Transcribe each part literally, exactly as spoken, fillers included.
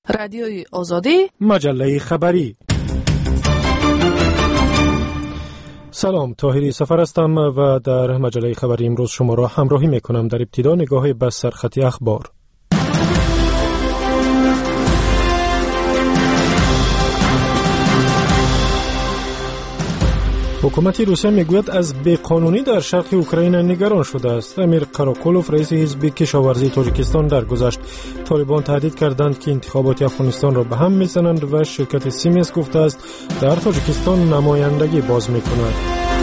رادیوی آزادی، مجله خبری. سلام، طاهری سفر هستم و در مجله خبری امروز شما را همراهی می کنم. در ابتدا نگاهی به سرخط اخبار. حکومت روسیه میگوید از بیقانونی در شرق اوکراین نگران شده است. امیر قراقولوف رئیس حزب کشاورزی تاجیکستان درگذشت. طالبان تهدید کردند که انتخابات افغانستان را به هم میزنند و شرکت سیمنس گفته است در تاجیکستان نمایندگی باز میکند.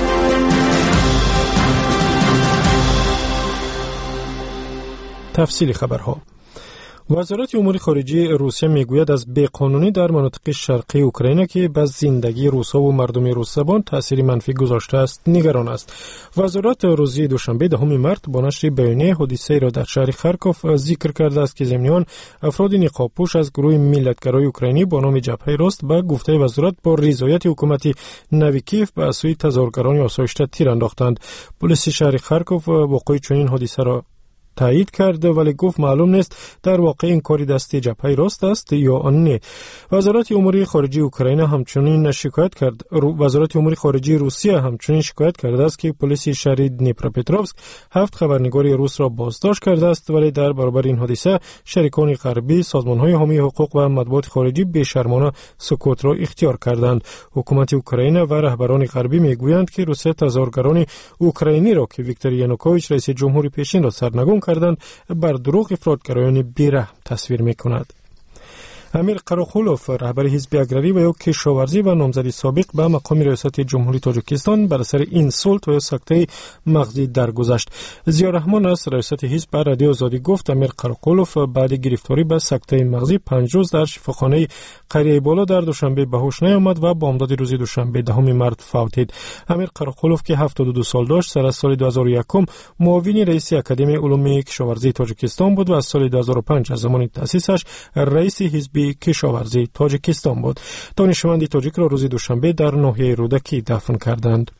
تفصیل خبرها. وزارت امور خارجه روسیه میگوید از بیقانونی در مناطق شرقی اوکراین که به زندگی روس‌ها و مردم روس زبان تأثیر منفی گذاشته است نگران است. وزارت روز دوشنبه دهم مارس با نشر بیانیه حادثه را در شهر خارکوف ذکر کرده است که ضمناً افراد نقاب‌پوش از گروه ملیت‌گرای اوکراینی با نام جبهه راست به گفته وزارت با رضایت حکومت نوی کیف به سوی تظاهرگران آسایشته تیر انداختند. پلیس شهر خارکوف واقع چنین حادثه را تایید کرده ولی گفت معلوم نیست در واقع این کاری دست جبهه راست است یا آن نه. وزارت امور خارجه اوکراین همچنین شکایت کرد وزارت امور خارجه روسیه همچنین شکایت کرده است که پلیس شهر دنیپروپتروفسک هفت خبرنگار روس را بازداشت کرده است ولی در برابر این حادثه شریکان غربی، سازمان‌های حامی حقوق و مطبوعات خارجی بی‌شرمانه سکوت را اختیار کردند. حکومت اوکراین و رهبران غربی میگویند که روسیه تظاهرگران اوکراینی را که ویکتور یانوکوویچ رئیس جمهور پیشین را سرنگون کردند بر دروغ افراطگرایان بی‌رحم تصویر می‌کند. امیر قراقولوف رهبر حزب اگراری و یا کشاورزی و نامزد سابق به مقام ریاست جمهوری تاجیکستان بر اثر اینسولت و یا سکته مغزی درگذشت. ضیاءالرحمن از ریاست حزب به رادیو آزادی گفت امیر قراقولوف بعد گرفتاری به سکته مغزی پنج روز در شفاخانه قریه بالا در دوشنبه به هوش نیامد و بامداد روز دوشنبه دهم مارس فوتید. امیر قراقولوف که هفتاد و دو سال داشت سر از سال دو هزار و یک معاون رئیس اکادمی علوم کشاورزی تاجیکستان بود و از سال دو هزار و پنج از زمان تأسیسش رئیس حزب کشاورزی تاجیکستان بود. دانشمندی تاجیک را روز دوشنبه در ناحیه رودکی دفن کردند.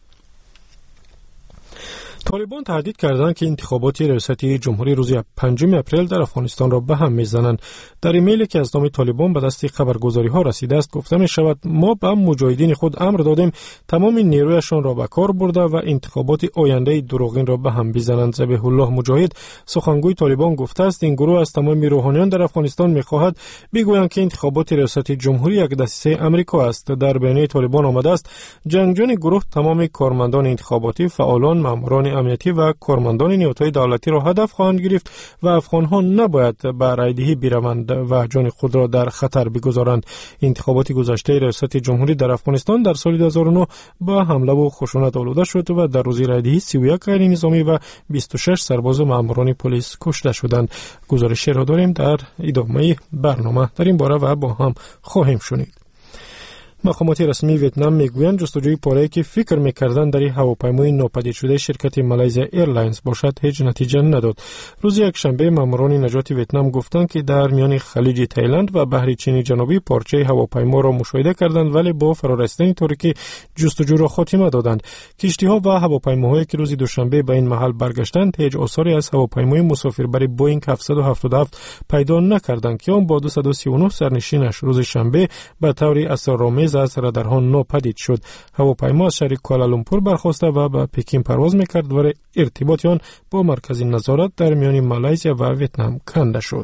طالبان تهدید کردند که انتخابات ریاستی جمهوری روز پنجم اپریل در افغانستان را به هم میزنند. در ایمیلی که از نام طالبان به دست خبرگزاری ها رسیده است گفته می شود ما به مجاهدین خود امر دادیم تمام نیرویشان را به کار برده و انتخابات آینده دروغین را به هم بزنند. ذبیح الله مجاهد سخنگوی طالبان گفته است این گروه از تمام روحانیان در افغانستان میخواهد بگویند که انتخابات ریاستی جمهوری یک دسیسه امریکا است. در بیانیه طالبان آمده است جنگجویان گروه تمام کارمندان انتخاباتی، فعالان، ماموران امنیتی و کارمندان نیروهای دولتی را هدف خواهند گرفت و افغان‌ها نباید به رایدهی بروند و جان خود را در خطر بگذارند. انتخابات گذشته ریاست جمهوری در افغانستان در سال دو هزار و نه با حمله و خشونت آلوده شد و در روز رایدهی سی و یک غیر نظامی و بیست و شش سرباز و ماموران پلیس کشته شدند. گزارش را داریم در ادامه برنامه در این باره و با هم خواهیم شنید. مقامات رسمی ویتنام میگویند جستجوی پاره‌ای که فکر می‌کردند در هواپیمای ناپدید شده شرکت مالایزیا ایرلاینز باشد هیچ نتیجه نداد. روز یکشنبه ماموران نجات ویتنام گفتند که در میان خلیج تایلند و بحر چین جنوبی پارچه هواپیما را مشاهده کردند ولی با فرارسیدن طوری جستجو را خاتمه دادند. کشتی‌ها و هواپیماهایی که روز دوشنبه به این محل برگشتند هیچ آثاری از هواپیمای مسافربری بوئینگ هفتصد و هفتاد و هفت پیدا نکردند که آن با دویست و سی و نه سرنشینش روز شنبه به طور اسرارآمیز از رادارها ناپدید شد. هواپیما از شهر کوالالامپور برخاسته و به پکین پرواز میکرد و ارتباط آن با مرکز نظارت در میان مالایزیا و ویتنام کنده شد.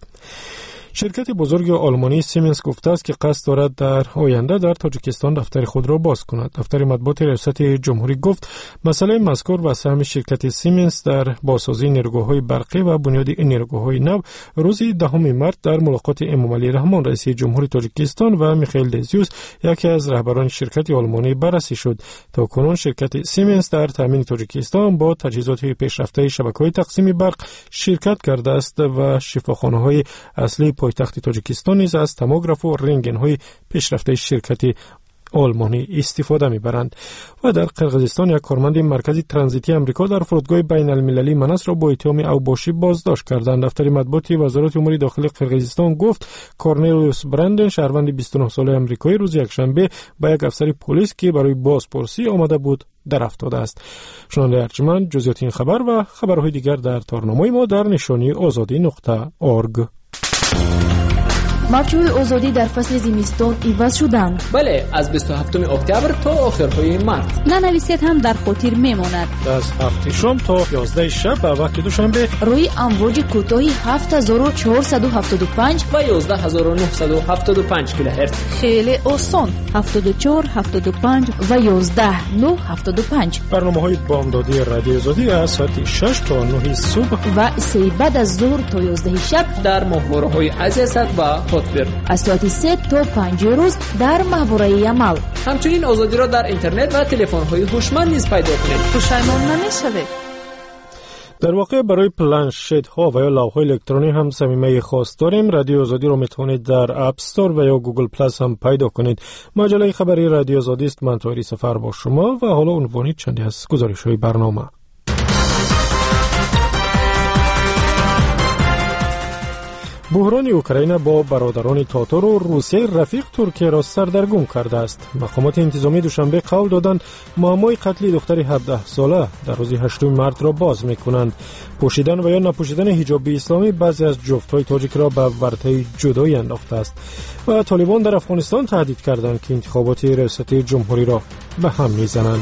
شرکت بزرگ آلمانی سیمنس گفته است که قصد دارد در آینده در تاجیکستان دفتر خود را باز کند. دفتر مطبوعات ریاست جمهوری گفت مسئله مذکور و سهم شرکت سیمنس در بازسازی نیروگاه‌های برقی و بنیاد نیروگاه‌های نو روز دهم مارس در ملاقات امامعلی رحمان رئیس جمهوری تاجیکستان و میخائیل دزیوس یکی از رهبران شرکت آلمانی بررسی شد. تاکنون شرکت سیمنس در تامین تاجیکستان با تجهیزات پیشرفته شبکه‌های تقسیم برق شرکت کرده است و شفاخانه‌های اصلی پایتخت تاجیکستان نیز از تموگراف و رنگن‌های پیشرفته شرکت آلمانی استفاده می‌برند. و در قرقیزستان یک کارمند مرکز ترانزیتی آمریکا در فرودگاه بین‌المللی منس را با اتهام اوباشی بازداشت کردند. دفتر مطبوعات وزارت امور داخلی قرقیزستان گفت کورنلیوس برندن شهروند بیست و نه ساله آمریکایی روز یکشنبه با یک افسر پلیس که برای بازپرسی آمده بود در افتاده است. شنونده ارجمند جزئیات این خبر و خبرهای دیگر در تارنامه ما در نشانی آزادی نقطه اورگ. мавҷҳои озодӣ дар фасли зимистон иваз шуданд. бале, аз бисту ҳафтуми октябр то охирҳои март. нанависед ҳам дар хотир мемонад. аз ҳафти шом то ёздаҳи шаб ба вақти душанбе рӯи амвоҷи кӯтоҳи ҳафт ҳазору чаҳорсаду ҳафтоду панҷ ва ёздаҳ ҳазору нуҳсаду ҳафтоду панҷ килоҳерц. хеле осон ҳафтоду чор ҳафтоду панҷ ва ёздаҳ нӯҳ ҳафтоду панҷ. барномаҳои бомдодии радиои озодӣ аз соати шаш то нӯҳи субҳ ва се баъд аз зуҳр то ёздаҳи шаб дар моҳвораҳои азиасат ва хотбир. аз соати се то панҷи рӯз дар маҳвораи амал. ҳамчунин озодиро дар интернет ва телефонҳои ҳушманд низ пайдо кунед. пушаймон намешавед. дар воқеъ барои планшетҳо ва ё лавҳои электронӣ ҳам самимаи хос дорем. радиои озодиро метавонед дар App Store ва ё Google Plus ҳам пайдо кунед. маҷалаи хабари радиои озодӣ است. ман тоҳири сафар бо шумо ва ҳоло унвони чанде аз гузоришҳои барнома. буҳрони Украина бо бародарони Татору Русияи рафиқ Туркияро сардаргум кардааст. мақомоти интизомӣ душанбе қавл доданд муаммои қатли духтари ҳабдаҳ сола дар рӯзи ҳаштуми мартро боз мекунанд. пӯшидан ва ё напӯшидани ҳиҷоби исломӣ баъзе аз ҷуфтҳои тоҷикро ба вартаи ҷудоӣ андохтааст. ва толибон дар Афғонистон таҳдид карданд ки интихоботи риёсатии ҷумҳуриро ба ҳам мезананд.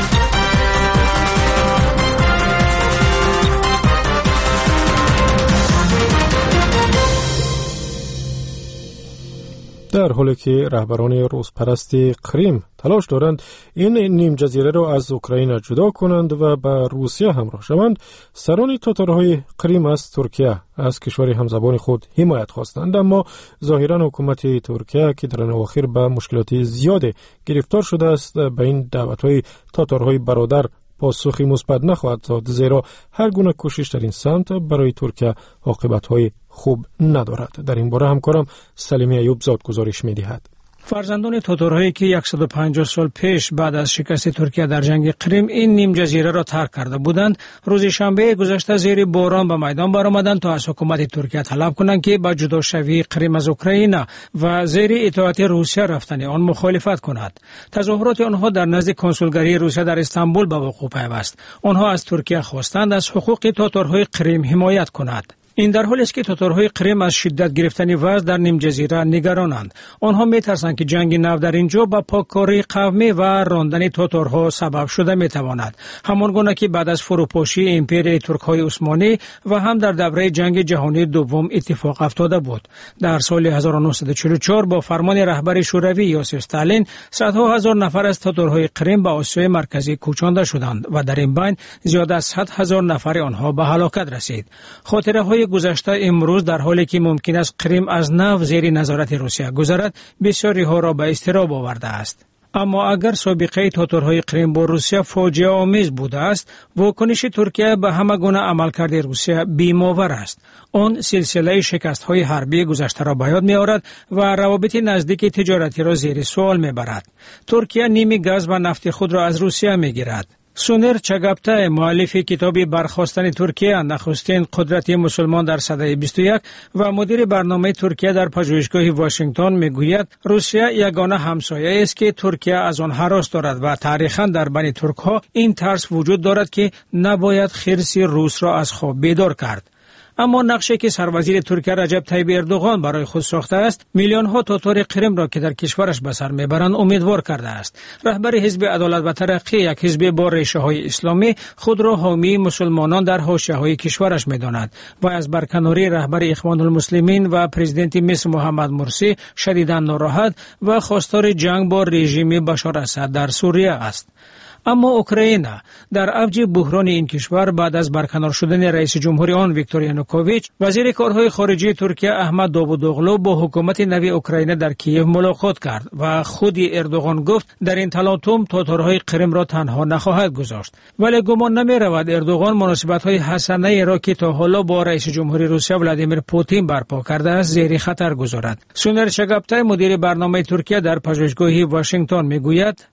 در حالی که رهبران روسپرستی قریم تلاش دارند این نیم جزیره را از اوکراین جدا کنند و به روسیه همراه شوند، سران تاتارهای قریم از ترکیه از کشور همزبان خود حمایت خواستند. اما ظاهرا حکومت ترکیه که در اواخر به مشکلات زیاد گرفتار شده است به این دعوت‌های تاتارهای برادر پاسخی مثبت نخواهد داد، زیرا هر گونه کوشش در این سمت برای ترکیه عاقبت‌های خوب ندارد. در این باره همکارم سلیمی ایوب زاد گزارش می‌دهد. فرزندان تاتارهایی که صد و پنجاه سال پیش بعد از شکست ترکیه در جنگ قریم این نیم جزیره را ترک کرده بودند، روز شنبه گذشته زیر باران به میدان برآمدند تا از حکومت ترکیه طلب کنند که با جداشوی قریم از اوکراین و زیر اطاعت روسیه رفتن آن مخالفت کند. تظاهرات آنها در نزد کنسولگری روسیه در استانبول به وقوع پیوست. آنها از ترکیه خواستند از حقوق تاتارهای قریم حمایت کند. این در حالی است که تاتارهای قریم از شدت گرفتن وضع در نیم جزیره نگرانند. آنها می‌ترسند که جنگ نو در اینجا با پاککاری قومی و راندن تاتارها سبب شده می‌تواند، همان گونه که بعد از فروپاشی امپرای ترک‌های عثمانی و هم در دوره جنگ جهانی دوم اتفاق افتاده بود. در سال هزار و نهصد و چهل و چهار با فرمان رهبر شوروی یوسف استالین صدها هزار نفر از تاتارهای قریم به آسیای مرکزی کوچانده شدند و در این بین زیاد از صد هزار نفر آنها به هلاکت رسید. خاطره‌های گذشته امروز در حالی که ممکن است قریم از نو زیر نظارت روسیه گذرد، بسیاری ها را به اضطراب آورده است. اما اگر سابقه تاتارهای قریم با روسیه فاجعه آمیز بوده است، واکنش ترکیه به همه گونه عملکرد روسیه بی‌ماور است. آن سلسله شکست‌های حربی گذشته را به یاد می‌آورد و روابط نزدیک تجارتی را زیر سوال می‌برد. ترکیه نیمی گاز و نفت خود را از روسیه می‌گیرد. سونر چگابتای مؤلف کتاب برخاستن ترکیه، نخستین قدرت مسلمان در سده بیست و یک و مدیر برنامه ترکیه در پژوهشگاه واشنگتن میگوید روسیه یگانه همسایه است که ترکیه از آن هراس دارد و تاریخاً در بین ترک‌ها این ترس وجود دارد که نباید خرس روس را از خواب بیدار کرد. اما نقشه که سروزیر ترکیه رجب طیب اردوغان برای خود ساخته است، میلیون ها تاتار قریم را که در کشورش به سر میبرند امیدوار کرده است. رهبر حزب عدالت و ترقی، یک حزب با ریشه های اسلامی، خود را حامی مسلمانان در حاشیه های کشورش میداند و از برکناری رهبر اخوان المسلمین و پرزیدنت مصر محمد مرسی شدیداً ناراحت و خواستار جنگ با رژیم بشار اسد در سوریه است. اما اوکراین در اوج بحران این کشور بعد از برکنار شدن رئیس جمهوری آن ویکتور یانوکوویچ، وزیر کارهای خارجه ترکیه احمد داوودوغلو با حکومت نوی اوکراین در کیف ملاقات کرد و خود اردوغان گفت در این تلاطم تاتارهای قریم را تنها نخواهد گذاشت. ولی گمان نمی رود اردوغان مناسبت‌های حسنه را که تا حالا با رئیس جمهوری روسیه ولادیمیر پوتین برپا کرده است زیر خطر گذارد. سونر چگابتای مدیر برنامه ترکیه در پژوهشگاه واشنگتن میگوید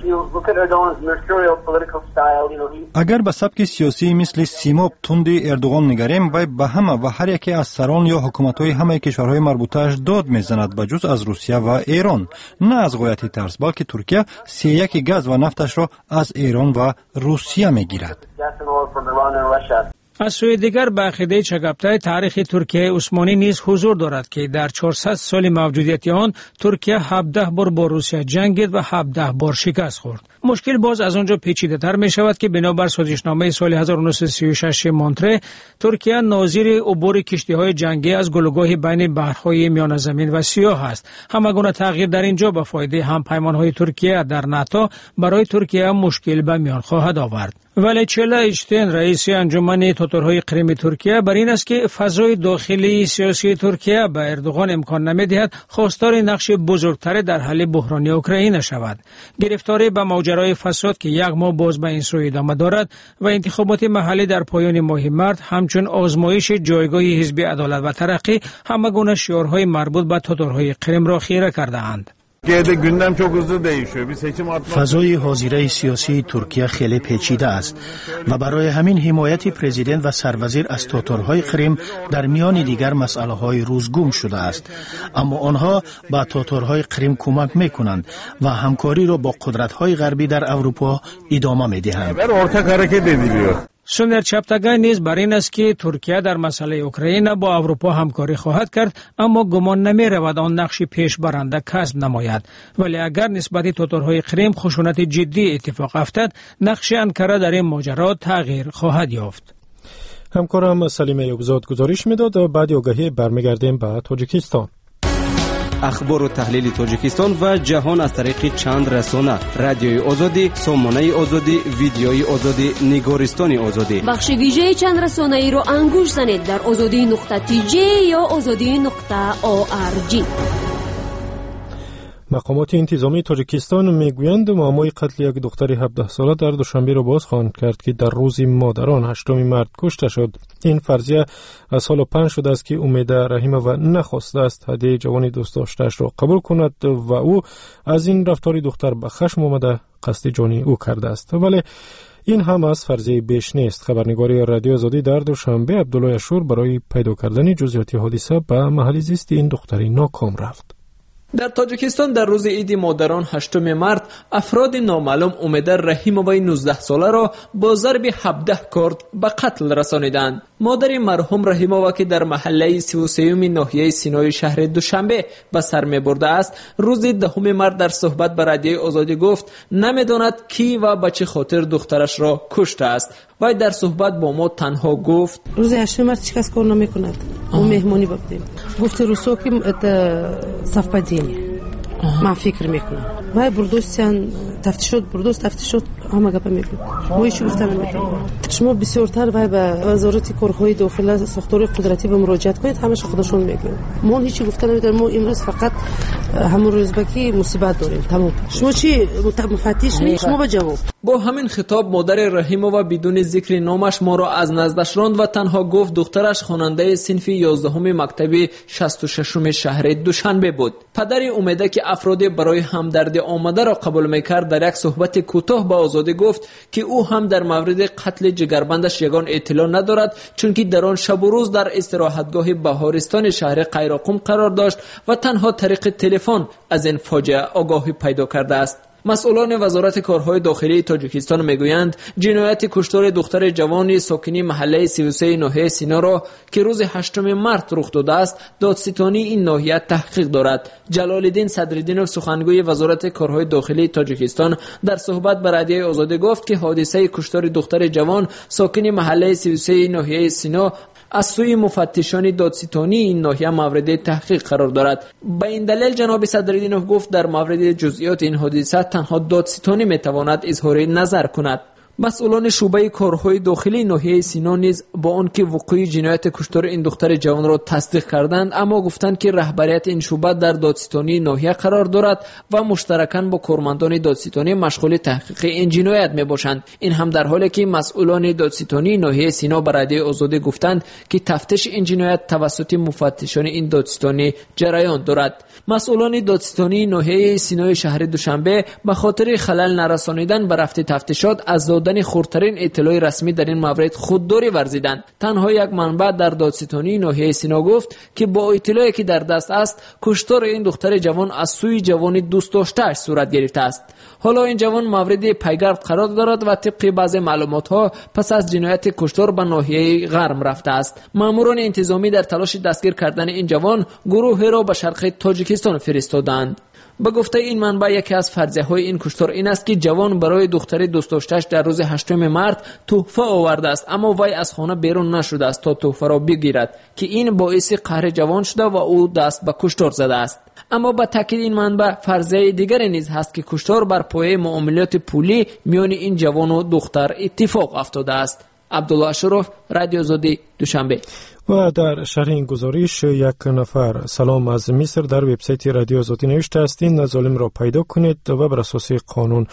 اگر به سبک سیاسی مثل سیماب توندی اردوغان نگریم، وی به همه و هر یکی از سران یا حکومت‌های همه کشورهای مربوطه‌اش داد میزند به جز از روسیه و ایران، نه از غایت ترس، بلکه ترکیه سی یک گاز و نفتش را از ایران و روسیه میگیرد. از سوی دیگر به عقیده چگاپتای تاریخ ترکیه عثمانی نیز حضور دارد که در چهارصد سال موجودیت آن ترکیه هفده بار با روسیه جنگید و هفده بار شکست خورد. مشکل باز از آنجا پیچیده تر می شود که بنابر سازشنامه سال هزار و نهصد و سی و شش مونتره ترکیه ناظر عبور کشتی های جنگی از گلوگاه بین بحرهای میان زمین و سیاه است. همگونه تغییر در اینجا به فایده همپیمان های ترکیه در ناتو برای ترکیه مشکل به میان خواهد آورد. ولی چلا ایشتین رئیس انجمن تاتارهای قریم ترکیه بر این است که فضای داخلی سیاسی ترکیه به اردوغان امکان نمیدهد خواستار نقش بزرگتر در حل بحرانی اوکراین شود. گرفتاری به ماجرای فساد که یک ماه باز به این سو ادامه دارد و انتخابات محلی در پایان ماه مارس همچون آزمایش جایگاه حزب عدالت و ترقی همگونه شعارهای مربوط به تاتارهای قریم را خیره کرده‌اند. فضای حاضره سیاسی ترکیه خیلی پیچیده است و برای همین حمایت پرزیدنت و سروزیر از تاتارهای قریم در میان دیگر مسئله های روزگم شده است، اما آنها به تاتارهای قریم کمک میکنند و همکاری را با قدرت های غربی در اروپا ادامه میدهند. سوندر چپتاگای نیز بر این است که ترکیه در مسئله اوکراین با اروپا همکاری خواهد کرد، اما گمان نمی رود آن نقش پیش برنده کسب نماید. ولی اگر نسبت تاتارهای قریم خشونت جدی اتفاق افتد، نقش انکره در این ماجرا تغییر خواهد یافت. همکارم سلیم ایوبزاد گزارش میداد و بعد آگاهی برمیگردیم به تاجیکستان. اخبار و تحلیل تاجیکستان و جهان از طریق چند رسانه: رادیوی آزادی، سامانه آزادی، ویدیوی آزادی، نگارستان آزادی. بخش ویژه چند رسانه ای رو انگوش زنید در آزادی نقطه تی جی یا آزادی نقطه او آر جی. مقامات انتظامی تاجیکستان میگویند معمای قتل یک دختر هفده ساله در دوشنبه را باز خواهند کرد که در روز مادران هشتم مارس کشته شد. این فرضیه از سال پنج شده است که امید رحیمووا نخواسته است هدیه جوانی دوست داشته‌اش را قبول کند و او از این رفتار دختر به خشم آمده قصد جانی او کرده است. ولی این هم از فرضیه بیش نیست. خبرنگار رادیو آزادی در دوشنبه عبدالله اشور برای پیدا کردن جزئیات حادثه به محل زیست این دختری ناکام رفت. در تاجیکستان در روز عید مادران هشتم مارس افراد نامعلوم امید رحیمووای نوزده ساله را با ضرب هفده کرد به قتل رسانیدند. مادر مرحوم رحیمووا که در محله سی و سه ناحیه سینای شهر دوشنبه به سر می‌برده است، روز دهم مارس در صحبت به رادیو آزادی گفت نمی‌داند کی و به چه خاطر دخترش را کشته است. وی در صحبت با ما تنها گفت روز هشتم مارس چیکار کار نمی‌کند. ما مهمانی بودیم. گفت روسو که совпадение. من فکر میکنم وای بردوستان تفتیشات بردوست تفتیشات همه گپ میگه ما چی گفتم میگه شما بسیارتر وای به وزارت کارهای داخلی ساختار قدرتی به مراجعه کنید، همش خودشون میگن. ما هیچی گفتن نمیدونم. ما امروز فقط همون روز بکی مصیبت داریم. تمام. شما چی مفتش نیست؟ شما با جواب. با همین خطاب مادر رحیمووا بدون ذکر نامش ما را از نزدش راند و تنها گفت دخترش خواننده صنف یازدهم مکتب شصت و ششم شهر دوشنبه بود. پدر امیده که افراد برای همدردی آمده را قبول میکرد در یک صحبت کوتاه با آزادی گفت که او هم در مورد قتل جگربندش یگان اطلاع ندارد، چون که در آن شب و روز در استراحتگاه بهارستان شهر قیراقم قرار داشت و تنها طریق تلفن از این فاجعه آگاهی پیدا کرده است. مسئولان وزارت کارهای داخلی تاجیکستان میگویند جنایت کشتار دختر جوانی ساکنی محله سی و سه ناحیه سینا را که روز هشتم مارس رخ داده است دادستانی این ناحیه تحقیق دارد. جلال‌الدین صدرالدینوف سخنگوی وزارت کارهای داخلی تاجیکستان در صحبت با رادیو آزادی گفت که حادثه کشتار دختر جوان ساکنی محله سی و سه ناحیه سینا از سوی مفتشان دادستانی این ناحیه مورد تحقیق قرار دارد. به این دلیل جناب صدرالدینوف گفت در مورد جزئیات این حادثه تنها دادستانی میتواند اظهار نظر کند. مسئولان شعبه کارهای داخلی ناحیه سینا نیز با آنکه وقوع جنایت کشتار این دختر جوان را تصدیق کردند، اما گفتند که رهبریت این شعبه در دادستانی ناحیه قرار دارد و مشترکاً با کارمندان دادستانی مشغول تحقیق این جنایت میباشند. این هم در حالی که مسئولان دادستانی ناحیه سینا به رادیو آزادی گفتند که تفتیش این جنایت توسط مفتشان این دادستانی جریان دارد. مسئولان دادستانی ناحیه سینای شهر دوشنبه به خاطر خلل نرسانیدن به رفت تفتیشات از نمودن خردترین اطلاع رسمی در این مورد خودداری ورزیدند. تنها یک منبع در دادستانی ناحیه سینا گفت که با اطلاعی که در دست است کشتار این دختر جوان از سوی جوانی دوست داشته‌اش صورت گرفته است. حالا این جوان مورد پیگرد قرار دارد و طبق بعضی معلومات ها پس از جنایت کشتار به ناحیه غرم رفته است. ماموران انتظامی در تلاش دستگیر کردن این جوان گروهی را به شرق تاجیکستان فرستادند. به گفته این منبع یکی از فرضیه‌های این کشتار این است که جوان برای دختر دوست داشته‌اش در روز هشتم مارس تحفه آورده است، اما وی از خانه بیرون نشده است تا تحفه را بگیرد که این باعث قهر جوان شده و او دست به کشتار زده است. اما با تاکید این منبع فرضیه دیگری نیز هست که کشتار بر پایه معاملات پولی میان این جوان و دختر اتفاق افتاده است. عبدالله اشرف، رادیو آزادی، دوشنبه. و در شرح این گزارش یک نفر سلام از مصر در وبسایت رادیو آزادی نوشته است این ظالم را پیدا کنید و بر اساس قانون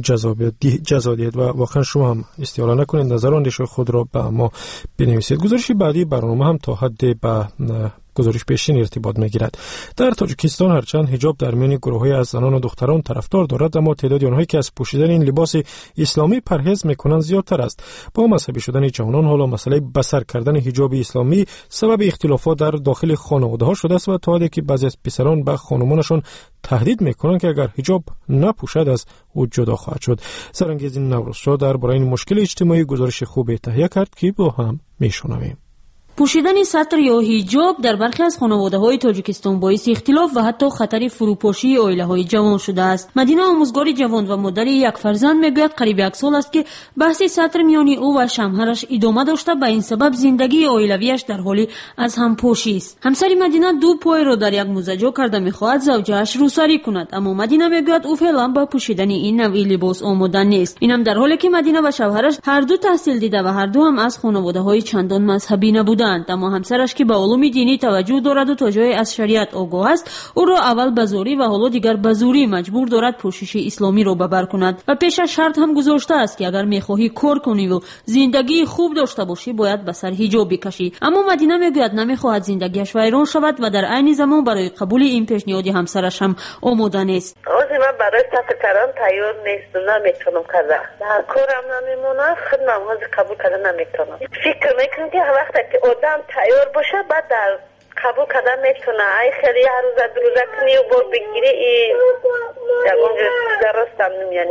جزا دهید و واقعا شما هم استیاله نکنید، نظرانش خود را به ما بنویسید. گزارش بعدی برنامه هم تا حد به گزارش پیشین ارتباط میگیرد. در تاجیکستان هرچند حجاب در میان گروه‌های از زنان و دختران طرفدار دارد، اما تعداد آنهایی که از پوشیدن این لباس اسلامی پرهیز میکنند زیادتر است. با مذهبی شدن جوانان حالا مسئله بسر کردن حجاب اسلامی سبب اختلافات در داخل خانواده‌ها شده است و تا حدی که بعضی از پسران به خانمانشان تهدید میکنند که اگر حجاب نپوشد از او جدا خواهد شد. سرانگیز نوروز شاه درباره این مشکل اجتماعی گزارش خوبی تهیه کرد که با هم میشنویم. پوشیدن سطر یا حجاب در برخی از خانواده‌های تاجیکستان باعث اختلاف و حتی خطر فروپاشی عائله‌های جوان شده است. مدینه آموزگار جوان و مادر یک فرزند میگوید قریب یک سال است که بحث سطر میان او و شوهرش ادامه داشته، به این سبب زندگی عائلویش در حالی از هم پاشی است. همسر مدینه دو پای را در یک موزه جا کرده می‌خواهد زوجه‌اش روسری کند، اما مدینه میگوید او فعلا با پوشیدن این نوع لباس آماده نیست. این هم در حالی که مدینه و شوهرش هر دو تحصیل دیده و هر دو هم از خانواده‌های چندان مذهبی نبودند. اما همسرش که به علوم دینی توجه دارد و تا جای از شریعت آگاه است، او را اول به زوری و حالا دیگر به زوری مجبور دارد پوشش اسلامی را ببر کند و پیشش شرط هم گذاشته است که اگر میخواهی کار کنی و زندگی خوب داشته باشی باید به سر حجاب بکشی. اما مدینه میگوید نمیخواهد زندگیش ویران شود و در عین زمان برای قبول این پیشنهاد همسرش هم آماده نیست. من برای سطر کردن تیار نیستم، نمیتونم کردن. در کارم نمیمونه، خود نماز قبول کردن نمیتونم. فکر میکنم که وقتی که آدم تیار باشه بعد در قبول کردن میتونه. ای خیلی هر روز دو روزه کنی و بار بگیری ای اونجا درست هم نمیاد.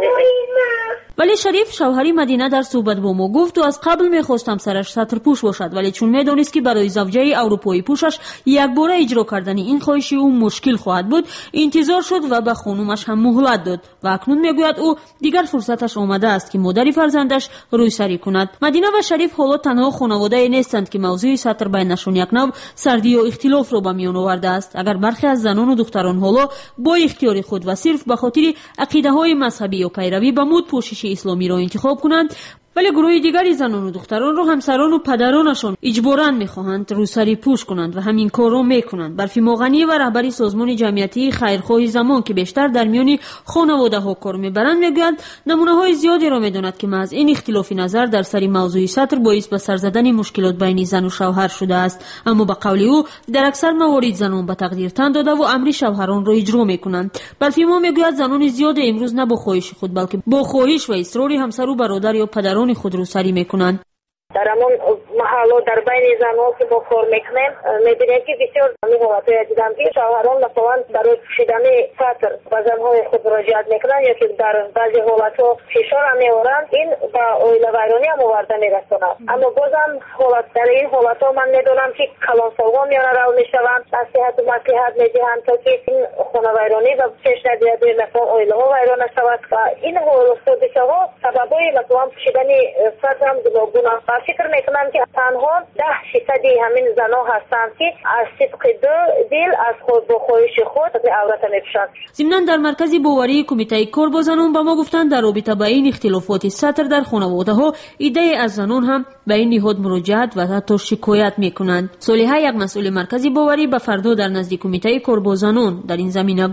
ولی شریف شوهری مدینه در صحبت با ما گفت و از قبل میخواست همسرش سطر پوش باشد، ولی چون میدونست که برای زوجه اروپایی پوشش یک بار اجرا کردن این خواهش او مشکل خواهد بود، انتظار شد و به خانومش هم مهلت داد و اکنون میگوید او دیگر فرصتش آمده است که مادر فرزندش روسری کند. مدینه و شریف حالا تنها خانواده نیستند که موضوع سطر بینشان یک نوع سردی و اختلاف را به میان آورده است. اگر برخی از زنان و دختران حالا با اختیار خود و صرف به خاطر عقیده‌های مذهبی و پیروی به مد پوشش اسلامی را انتخاب کنند، ولی گروه دیگری زنان و دختران را همسران و پدرانشان اجباراً می‌خواهند روسری پوش کنند و همین کار را می‌کنند. برفی مغنی و رهبری سازمان جمعیتی خیرخواه زمان که بیشتر در میان خانواده‌ها کار می‌برند می‌گویند نمونه‌های زیادی را می‌داند که محض این اختلاف نظر در سر موضوع سطر باعث به سر زدن مشکلات بین زن و شوهر شده است. اما به قول او در اکثر موارد زنان به تقدیر تن داده و امر شوهران را اجرا می‌کنند. برفی ما می‌گوید زنان زیاد امروز نه با خواهش خود بلکه با خواهش و اصرار همسر و برادر یا پدران خود روسری میکنند. در همون محلا در بین زنها که ما کار میکنیم میبینیم که بسیار زمین حالتهای دیدم که شوهران مثلا برای پوشیدن سطر به زنهای خود مراجعت میکنن یا که در بعضی حالتها فشار هم میارن، این به عائله ویرانی هم آورده میرساند. اما بازم حالت در این حالتها من میدونم که کلانسالها میان رو میشوند، نصیحت و مصلحت میدهند تا که این خانه ویرانی و پیش ندهد مثلا عائله ها ویران شود و این حادثه‌ها سببای مثلا پوشیدن سطر هم گوناگون است. فکر میکنم که تنها ده فیصدی همین زنها هستند که از صدق دل از خود با خواهش خود عورت میپوشند. ضمناً در مرکز باوری کمیته کار با زنان با ما گفتند در رابطه با این اختلافات سطر در خانواده ها ایده از زنان هم به این نهاد مراجعت و حتی شکایت میکنند. صالحه یک مسئول مرکز باوری به فردا در نزد کمیته کار با زنان در این زمینه گفت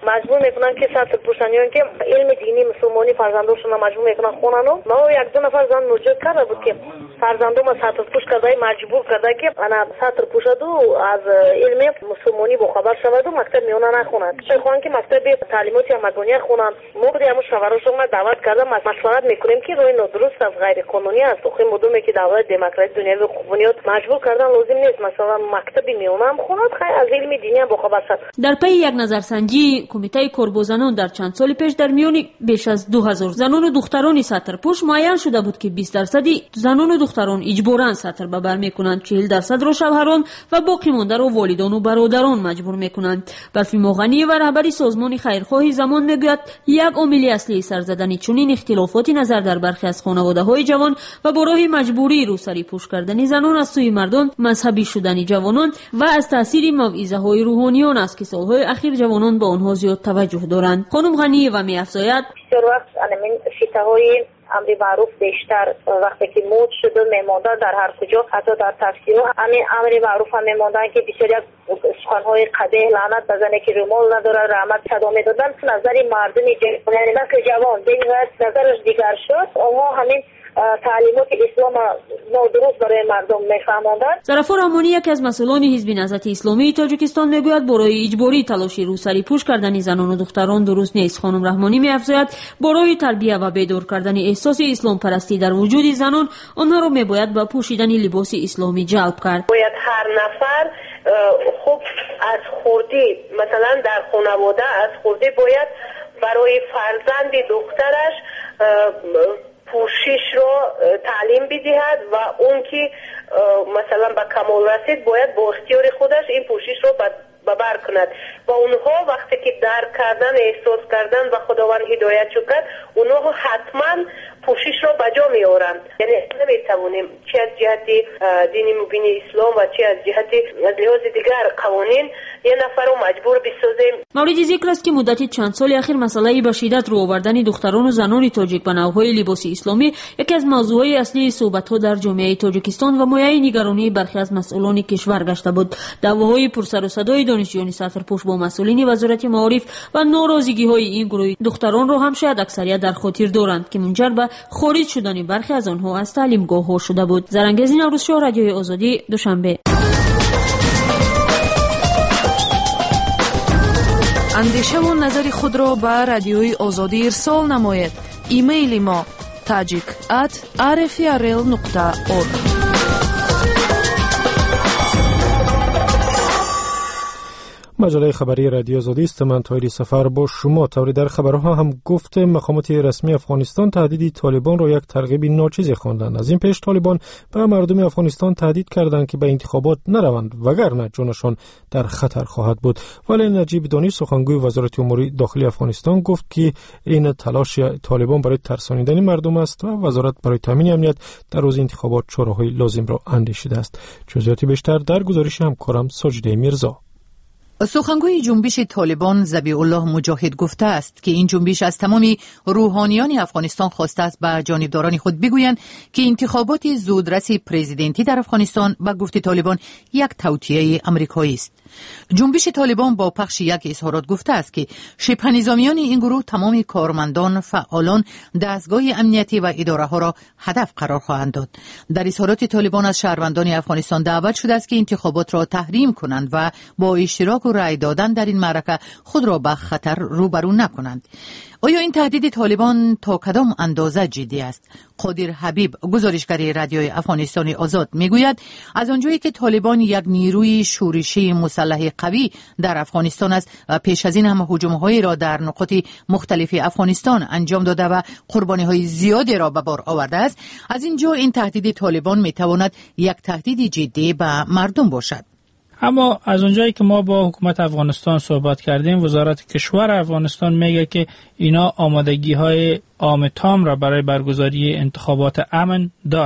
مجبور میکنن که سطر پوشانیان که علم دینی مسلمانی فرزنداشون مجبور میکنن خونن. و ما یک دو نفر زن موجود کرده بود که فرزندم سطر پوش کرده مجبور کرده که انا سطر پوشد و از علم مسلمانی با خبر شود و مکتب میونه نخونند. شیخوان که مکتب تعلیمات احمدبانی خونند. ما بودیم همون شوهرشون ما دعوت کردم مشورت میکنیم که روی نادرست از غیر قانونی است. خیلی مدومه که دولت دموکراسی دنیوی خوبونیات مجبور کردن لازم نیست مثلا مکتب میونه هم خوند خیلی از علم دینی هم با خبر شد. در پی یک نظرسنجی کمیته کربوزنان در چند سال پیش در میان بیش از دو هزار زنان و دختران سطرپوش معین شده بود که بیست درصدی زنان و دختران اجباراً سطر به بر میکنند، چهل درصد را شوهران و باقی مانده را والدان و برادران مجبور میکنند. برفی مغنی و رهبر سازمان خیرخواهی زمان میگوید یک عامل اصلی سر زدن چنین اختلافات نظر در برخی از خانواده‌های جوان و برای مجبوری روسری پوش کردن زنان از سوی مردان مذهبی شدن جوانان و از تاثیر موعظه‌های روحانیان است که سالهای اخیر جوانان به آنها زیاد توجه دارند. خانم غنی و می‌افزاید بسیار وقت همین فیته‌های امر معروف بیشتر وقتی که مود شده میمونده در هر کجا حتی در تفسیر همین امر معروف هم میمونده که بسیاری از سخن‌های قبیح لعنت بزنه که رومال نداره رحمت صدا میدادن. نظر مردم یعنی مثل جوان به نظرش دیگر شد. اونها همین تعلیمات اسلام نادرست برای مردم میفهماندند. ظفر رحمانی یک از مسئولان حزب نهضت اسلامی تاجیکستان میگوید برای اجباری تلاش روسری پوش کردن زنان و دختران درست نیست. خانم رحمانی میافزاید برای تربیت و بیدار کردن احساس اسلام پرستی در وجود زنان آنها را میباید به پوشیدن لباس اسلامی جلب کرد. باید هر نفر خوب از خوردی مثلا در خانواده از خوردی باید برای فرزند دخترش پوشش رو تعلیم بدهد و اون که مثلا به کمال رسید باید با اختیار خودش این پوشش رو ببر کند و اونها وقتی که درک کردن احساس کردن و خداوند هدایت شد کرد اونها حتما پوشش رو بجا میارند. یعنی نمیتوانیم چه از جهت دین مبین اسلام و چه از جهت از لحاظ دیگر قوانین یه نفر رو مجبور بسازیم. مورد ذکر است که مدتی چند سال اخیر مسئله به شدت رو آوردن دختران و زنان تاجیک به نوهای لباس اسلامی یکی از موضوعات اصلی صحبت‌ها در جامعه تاجیکستان و مایه نگرانی برخی از مسئولان کشور گشته بود. دعواهای پرسر و صدای دانشجویان سطرپوش با مسئولین وزارت معارف و ناراضگی‌های این گروه دختران را هم شاید اکثریت در خاطر دارند که منجر به خارج شدن برخی از آنها از تعلیمگاه‌ها شده بود. زرنگز نوروزشاه، رادیوی آزادی، دوشنبه. اندیشه و نظر خود را به رادیوی آزادی ارسال نماید. ایمیل ما tajik at r f r l nokta org. مجله خبری رادیو آزادی است. من طاهری سفر با شما. طوری در خبرها هم گفت مقامات رسمی افغانستان تهدید طالبان را یک ترغیب ناچیز خواندند. از این پیش طالبان به مردم افغانستان تهدید کردند که به انتخابات نروند وگرنه جانشان در خطر خواهد بود. ولی نجیب دانی سخنگوی وزارت امور داخلی افغانستان گفت که این تلاش طالبان برای ترسانیدن مردم است و وزارت برای تامین امنیت در روز انتخابات چاره‌های لازم را اندیشیده است. جزئیات بیشتر در گزارش همکارم ساجده میرزا. سخنگوی جنبش طالبان ذبیح الله مجاهد گفته است که این جنبش از تمام روحانیان افغانستان خواسته است به جانبداران خود بگویند که انتخابات زودرس پرزیدنتی در افغانستان به گفته طالبان یک توطئه آمریکایی است. جنبش طالبان با پخش یک اظهارات گفته است که شبه نظامیان این گروه تمام کارمندان، فعالان، دستگاه امنیتی و اداره ها را هدف قرار خواهند داد. در اظهارات طالبان از شهروندان افغانستان دعوت شده است که انتخابات را تحریم کنند و با اشتراک و رأی دادن در این معرکه خود را به خطر روبرو نکنند. آیا این تهدید طالبان تا کدام اندازه جدی است؟ قادر حبیب، گزارشگر رادیوی افغانستان آزاد، میگوید از آنجایی که طالبان یک نیروی شورشی مسلح قوی در افغانستان است و پیش از این هم هجوم‌هایی را در نقاط مختلف افغانستان انجام داده و قربانی‌های زیادی را به بار آورده است، از اینجا این تهدید طالبان میتواند یک تهدید جدی به مردم باشد. اما از اونجایی که ما با حکومت افغانستان صحبت کردیم، وزارت کشور افغانستان میگه که اینا آمادگی های عام تام را برای برگزاری انتخابات امن دارن.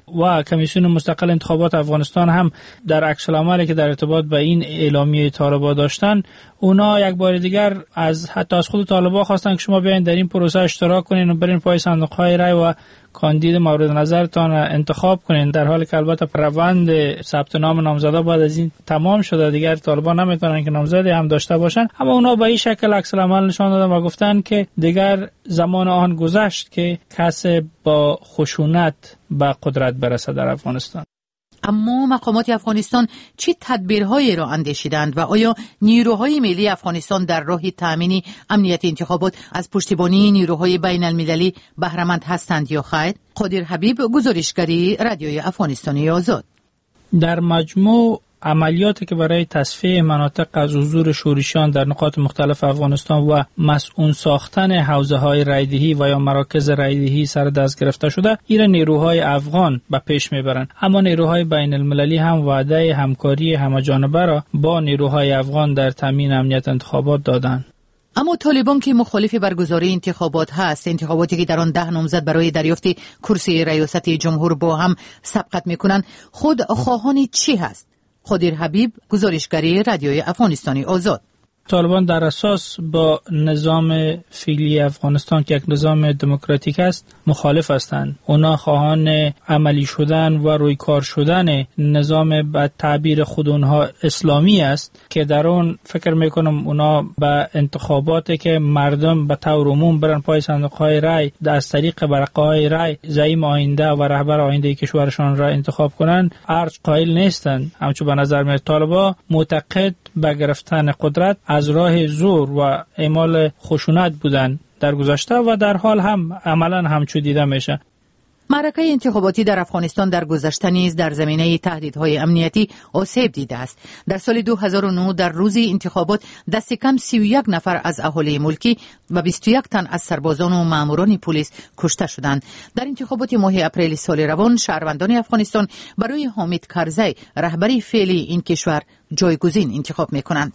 و کمیسیون مستقل انتخابات افغانستان هم در عکس العملی که در ارتباط با این اعلامیه طالبان داشتن، اونا یک بار دیگر از حتی از خود طالبان خواستن که شما بیاین در این پروسه اشتراک کنین و برین پای صندوق‌های رای و کاندید مورد نظرتان انتخاب کنین، در حالی که البته روند ثبت نام نامزدا بعد از این تمام شده، دیگر طالبان نمیتونن که نامزدی هم داشته باشن. اما اونا با این شکل عکس العمل نشان دادن و گفتن که دیگر زمان آن گذشت که کسی با خشونت به قدرت برسه در افغانستان. اما مقامات افغانستان چه تدبیرهایی را اندیشیدند و آیا نیروهای ملی افغانستان در راه تامین امنیت انتخابات از پشتیبانی نیروهای بین المللی بهره‌مند هستند یا خیر؟ قادر حبیب، گزارشگری رادیوی افغانستانی آزاد. در مجموع عملیاتی که برای تصفیه مناطق از حضور شورشیان در نقاط مختلف افغانستان و مسئول ساختن حوزه‌های رایدهی و یا مراکز رایدهی سر دست گرفته شده، این نیروهای افغان به پیش میبرند. اما نیروهای بین المللی هم وعده همکاری همه‌جانبه را با نیروهای افغان در تامین امنیت انتخابات دادند. اما طالبان که مخالف برگزاری انتخابات هست، انتخاباتی که در آن ده نامزد برای دریافت کرسی ریاست جمهور با هم سبقت میکنند، خود خواهان چی هست؟ قادر حبیب، گزارشگری رادیوی افغانستانی آزاد. طالبان در اساس با نظام فعلی افغانستان که یک نظام دموکراتیک است مخالف هستند. اونا خواهان عملی شدن و روی کار شدن نظام به تعبیر خود اونها اسلامی است که در اون فکر میکنم اونا به انتخاباتی که مردم به طور عموم برن پای صندوق‌های رای از طریق ورقه‌های رای زعیم آینده و رهبر آینده کشورشان را انتخاب کنند ارج قائل نیستند. همچون به نظر میاد طالبان معتقد به گرفتن قدرت از راه زور و اعمال خشونت بودن در گذشته و در حال هم عملا همچو دیده میشه. معرکه انتخاباتی در افغانستان در گذشته نیز در زمینه تهدیدهای امنیتی آسیب دیده است. در سال دو هزار و نه در روز انتخابات دست کم سی و یک نفر از اهالی ملکی و بیست و یک تن از سربازان و ماموران پلیس کشته شدند. در انتخابات ماه اپریل سال روان شهروندان افغانستان برای حامد کرزی رهبری فعلی این کشور جایگزین انتخاب می‌کنند.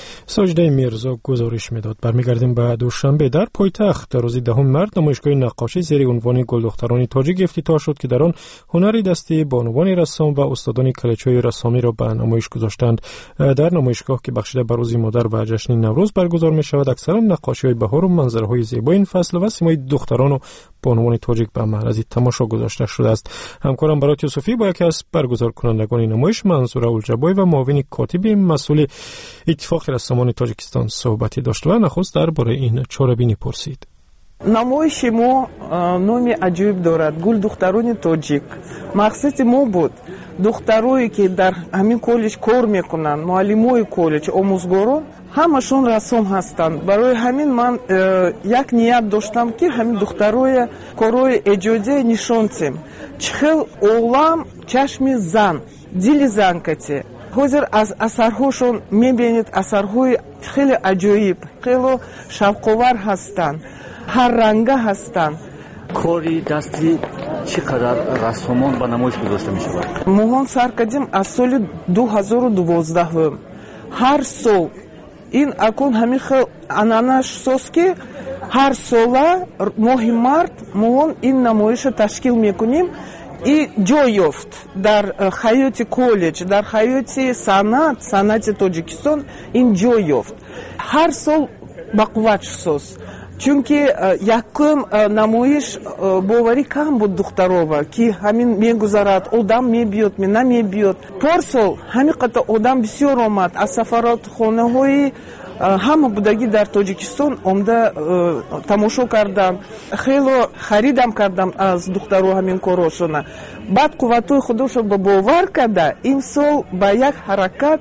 ساجده میرزا گزارش میداد. برمیگردیم به دوشنبه. در پایتخت در روز دهم مارس نمایشگاه نقاشی زیر عنوان گلدختران تاجیک افتتاح شد که در آن هنری دستی بانوان رسام و استادان کلیچای رسامی را به نمایش گذاشتند. در نمایشگاه که بخشیده به روز مادر و جشن نوروز برگزار می شود، اکثرا نقاشی‌های بهار و منظره‌های زیبای این فصل و سیمای دختران و بانوان تاجیک به معرض تماشا گذاشته شده است. همکارم برات یوسفی با یکی از برگزار کنندگان نمایش منصور الجبای و معاون کاتب مسئول اتفاق رسامان تاجیکستان صحبتی داشت و نخست درباره این چاره‌بینی پرسید. نمایش ما نامی عجیب دارد، گل دختران تاجیک. مقصد ما بود دخترایی که در همین کالج کار میکنن، معلمای کالج، آموزگاران همشون رسام هستند. برای همین من یک نیت داشتم که همین دخترای کارهای ایجادی نشان دهم. چخیل اولام چشم زن، دل زن کتی. حاضر از اثرهاشون میبینید اثرهای خیلی عجیب، خیلی شوق‌آور هستند، هر رنگه هستند. کاری دستی چقدر رسامان به نمایش گذاشته می شود؟ ما سر کردیم از سال دو هزار و دوازده. هر سال این اکون همین خیلی انانش ساز که هر سال ماه مارت ما این نمایش تشکیل میکنیم. ای جای یافت در حیات کالج، در حیات صنعت، صنعت تاجیکستان این جای یافت. هر سال با قوت ساز. چونکه یکم نمایش باوری کم بود دخترها که همین میگذرد، آدم میبیاد می نمیبیاد. پارسال همین قطع آدم بسیار آمد از سفارت خانه های همه بودگی در تاجیکستان آمده تماشا کردم، خیلی خریدم کردم از دخترها همین کاراشون. بعد قوتای خودشو با باور کرده این سال با یک حرکت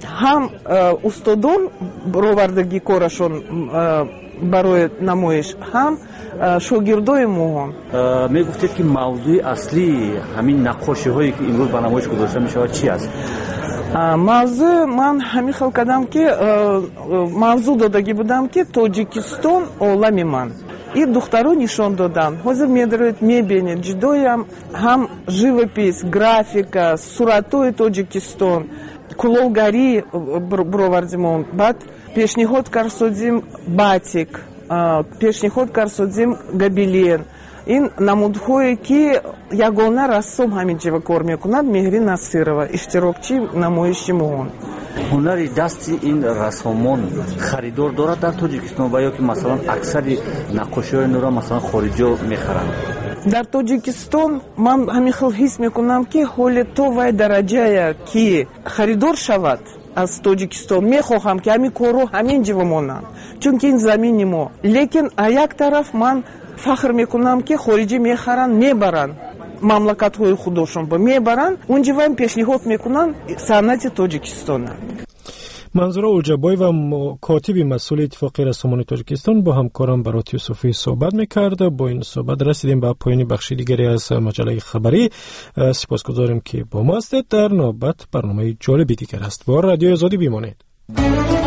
هم استادان برآوردگی کارشون برای نمایش، هم شاگردای ما. می گفتید که موضوع اصلی همین نقاشی هایی که امروز به نمایش گذاشته می شود چی است؟ موضوع من همین خیال کردم که موضوع دادگی بودم که تاجیکستان عالم من. این دخترها نشان دادن. حاضر می‌دارید می‌بینید جدای هم هم живопись، گرافیکا، صورت‌های تاجیکستان، کلاهگری برآوردیم. بعد پیشنهاد کردیم باتیک، پیشنهاد کردیم گобелен. ин намудҳое ки ягона рассом ҳамин ҷива кор мекунад меҳри насирова, иштирокчи намоиши моон. ҳунари дасти ин рассомон харидор дорад дар тоҷикистон ва ё ки масалан аксари наққошиҳои нуро масалан хориҷо мехаранд? дар тоҷикистон ман ҳамин хел ҳис мекунам ки ҳоле то вай дараҷая ки харидор шавад аз тоҷикистон, мехоҳам ки ҳамин корҳо ҳамин ҷива монанд, чунки ин замини мо. лекин а як тараф ман фахр мекунам ки хориҷӣ мехаранд, мебаранд мамлакатҳои худошон ба мебаранд, он ҷиваам пешниҳод мекунанд санъати тоҷикистона. منظور اوجبای و کاتب مسئول اتفاقی رسانه‌های تاجیکستان با همکارم برات یوسفی صحبت می‌کرد. با این صحبت رسیدیم به پایان بخش دیگری از مجله خبری. سپاسگزاریم که با ما هستید. در نوبت برنامه جالبی دیگر است. با رادیو آزادی بمانید.